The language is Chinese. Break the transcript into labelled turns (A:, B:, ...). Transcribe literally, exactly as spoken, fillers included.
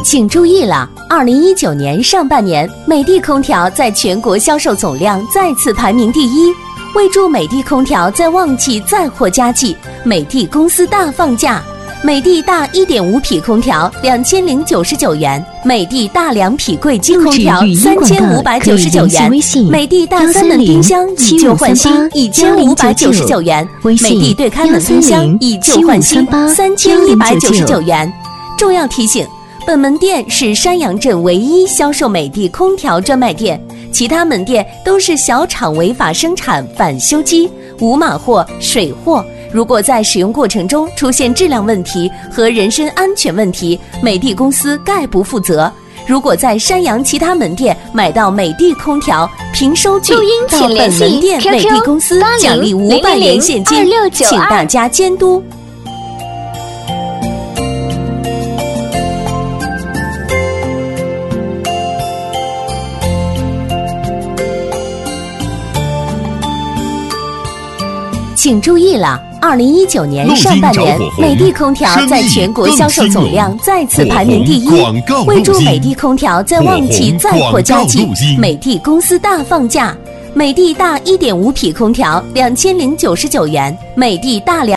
A: 请注意了，二零一九年上半年，美的空调在全国销售总量再次排名第一。为助美的空调在旺季再获佳绩，美的公司大放价。美的大 一点五 匹空调两千零九十九元，美的大两匹柜机空调三千五百九十九元，美的大三门冰箱以旧换新一千五百九十九元，美的对开门冰箱以旧换新三千一百九十九元。重要提醒，本门店是山阳镇唯一销售美的空调专卖店，其他门店都是小厂违法生产返修机、无码货、水货。如果在使用过程中出现质量问题和人身安全问题，美的公司概不负责。如果在山阳其他门店买到美的空调，凭收据到本门店美的公司奖励五百元现金，请大家监督。请注意了，二零一九年上半年，美的空调在全国销售总量再次排名第一。为助美的空调在旺季再获佳绩，美的公司大放价。美的大 一点五 匹空调两千零九十九元，美的大两